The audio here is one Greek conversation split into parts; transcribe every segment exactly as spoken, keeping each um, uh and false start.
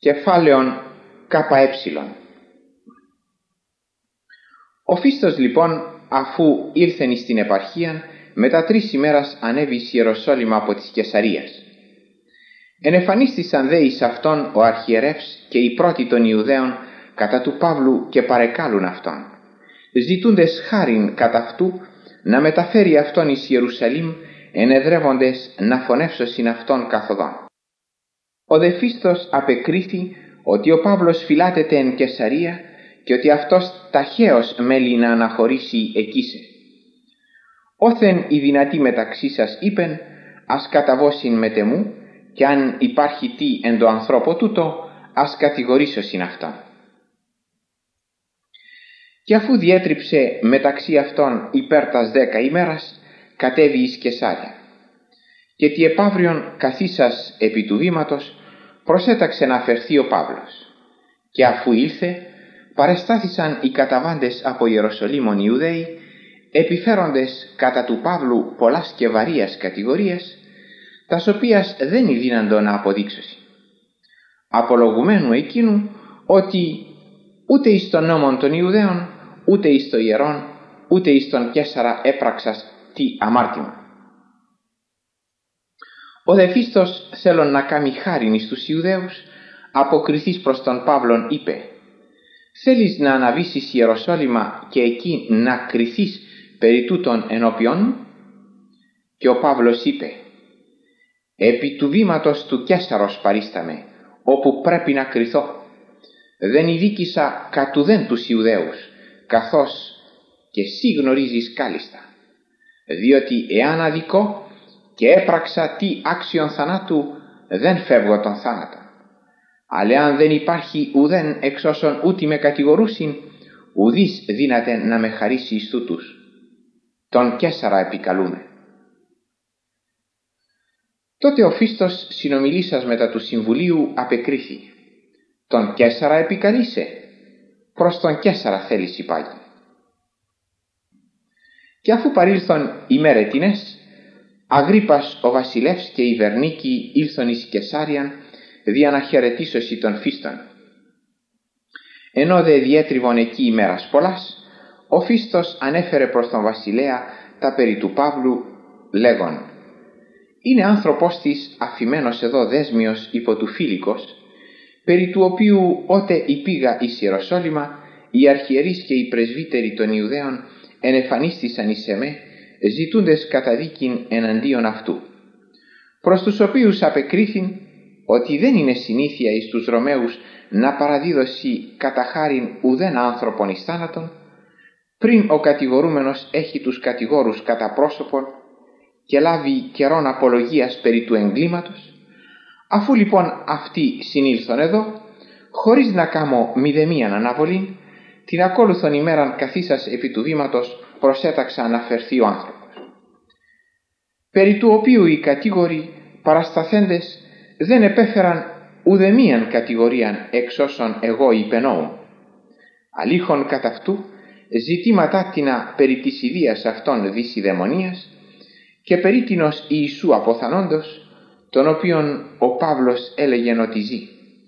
Κεφάλαιον ΚΕ. Ο Φίστος λοιπόν, αφού ήλθεν στην επαρχίαν, μετά τρεις ημέρας ανέβη εις Ιεροσόλυμα από της Καισαρίας. Ενεφανίστησαν δε εις αυτόν ο αρχιερεύς και οι πρώτοι των Ιουδαίων κατά του Παύλου και παρεκάλουν αυτόν, ζητούντες χάριν κατά αυτού να μεταφέρει αυτόν εις Ιερουσαλήμ, ενεδρεύοντες να φωνεύσωσιν αυτόν καθοδόν. Ο δε Φίστος απεκρίθη ότι ο Παύλος φυλάτεται εν Καισαρία και ότι αυτός ταχαίως μέλει να αναχωρήσει εκείσε. Όθεν οι δυνατοί μεταξύ σας είπεν, ας καταβώσιν μετεμού, και αν υπάρχει τι εν το ανθρώπο τούτο, ας κατηγορήσωσιν αυτόν. Και αφού διέτριψε μεταξύ αυτών υπέρ τας δέκα ημέρας, κατέβη εις Καισάρια. Και τι επαύριον καθίσας επί του βήματος, προσέταξε να φερθεί ο Παύλος. Και αφού ήλθε, παρεστάθησαν οι καταβάντες από Ιεροσολύμων Ιουδαίοι, επιφέροντες κατά του Παύλου πολλάς και βαρείας κατηγορίες, τας οποίας δεν ειδύναντο να αποδείξωση. Απολογουμένου εκείνου ότι ούτε εις τον νόμον των Ιουδαίων, ούτε εις το ιερόν, ούτε εις τον Καίσαρα έπραξας τι αμάρτημα. Ο δε Φίστος θέλων να κάνει χάριν εις τους Ιουδαίους, αποκριθείς προς τον Παύλον είπε, «Θέλεις να αναβήσεις Ιεροσόλυμα και εκεί να κριθείς περί τούτων ενώπιον?» Και ο Παύλος είπε, «Επί του βήματος του Καίσαρος παρίσταμε, όπου πρέπει να κριθώ. Δεν ειδίκησα κατ' ουδέν τους Ιουδαίους, καθώς και εσύ γνωρίζεις κάλλιστα, διότι εάν αδικώ και έπραξα τι άξιον θανάτου, δεν φεύγω τον θάνατο. Αλλά αν δεν υπάρχει ουδέν εξ όσων ούτι με κατηγορούσιν, ουδείς δύναται να με χαρίσει εις τούτους. Τον Καίσαρα επικαλούμε». Τότε ο Φίστος συνομιλήσας μετά του Συμβουλίου απεκρίθη, «Τον Καίσαρα επικαλείσαι, προς τον Καίσαρα θέλεις υπάγει». Και αφού παρήλθον ημέρετινες, Αγρίππας ο βασιλεύς και η Βερνίκη ήλθον εις Καισάριαν δια να χαιρετήσωσι τον Φίστον. Ενώ δε διέτριβον εκεί ημέρας πολλάς, ο Φίστος ανέφερε προς τον βασιλέα τα περί του Παύλου, λέγον, «Είναι άνθρωπος της αφημένος εδώ δέσμιος υπό του Φίλικος, περί του οποίου ότε υπήγα εις Ιεροσόλυμα, οι αρχιερείς και οι πρεσβύτεροι των Ιουδαίων ενεφανίστησαν εις εμέ, ζητούντες καταδίκην εναντίον αυτού, προς τους οποίους απεκρίθην ότι δεν είναι συνήθεια εις τους Ρωμαίους να παραδίδωσει κατά χάριν ουδέν άνθρωπον εις θάνατον, πριν ο κατηγορούμενος έχει τους κατηγόρους κατά πρόσωπον και λάβει καιρόν απολογίας περί του εγκλήματος. Αφού λοιπόν αυτοί συνήλθον εδώ, χωρίς να κάμω μηδεμίαν αναβολήν, την ακόλουθον ημέραν καθίσας επί του βήματος προσέταξα να φερθεί ο άνθρωπος, περί του οποίου οι κατήγοροι παρασταθέντες δεν επέφεραν ουδεμίαν κατηγορίαν εξ όσων εγώ υπενώουν. Αλήχων κατ' αυτού ζητήματα τινα περί της ιδείας αυτών δυσιδαιμονίας και περίτινος Ιησού αποθανόντος, τον οποίον ο Παύλος έλεγεν ότι ζει.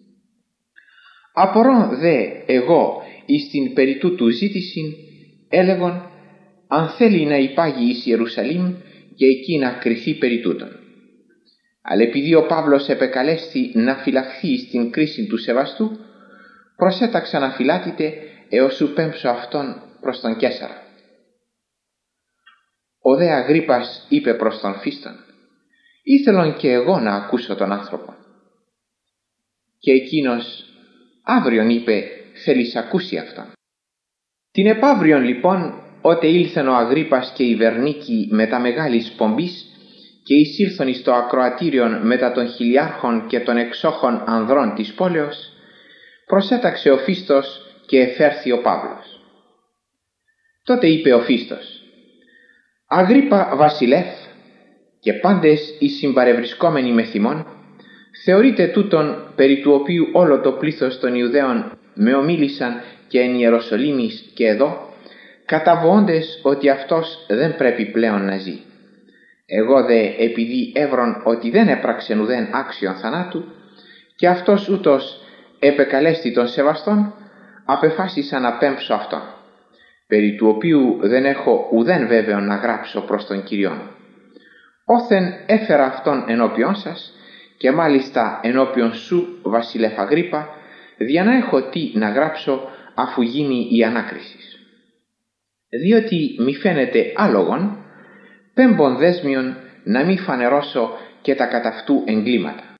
Απορώ δε εγώ εις την περί τούτου ζήτησιν, έλεγον, αν θέλει να υπάγει εις Ιερουσαλήμ και εκεί να κριθεί περί τούτων. Αλλά επειδή ο Παύλος επεκαλέστη να φυλαχθεί στην κρίση του σεβαστού, προσέταξα να φυλάτητε έως σου πέμψω αυτόν προς τον Καίσαρα. Ο δε Αγρίππας είπε προς τον Φίστον, «Ήθελον και εγώ να ακούσω τον άνθρωπο». Και εκείνος αύριον είπε, «Θέλεις ακούσει αυτόν». Την επαύριον λοιπόν, ότε ήλθεν ο Αγρίππας και η Βερνίκη μετά μεγάλης πομπής και εισήλθον εις το ακροατήριον μετά των χιλιάρχων και των εξόχων ανδρών της πόλεως, προσέταξε ο Φίστος και εφέρθη ο Παύλος. Τότε είπε ο Φίστος, «Αγρίππα βασιλεύ και πάντες οι συμπαρευρισκόμενοι με θυμών, θεωρείτε τούτον περί του οποίου όλο το πλήθος των Ιουδαίων με ομίλησαν και εν Ιεροσολύμης και εδώ, καταβοώντες ότι αυτός δεν πρέπει πλέον να ζει. Εγώ δε επειδή έβρον ότι δεν έπραξεν ουδέν άξιον θανάτου, και αυτός ούτως επεκαλέστη των σεβαστών, απεφάσισα να πέμψω αυτόν, περί του οποίου δεν έχω ουδέν βέβαιο να γράψω προς τον Κυριόν. Όθεν έφερα αυτόν ενώπιον σας, και μάλιστα ενώπιον σου, βασιλεύ Αγρίππα, δια να έχω τι να γράψω αφού γίνει η ανάκριση. Διότι μη φαίνεται άλογον, πέμπον δέσμιον να μη φανερώσω και τα κατά αυτού εγκλήματα.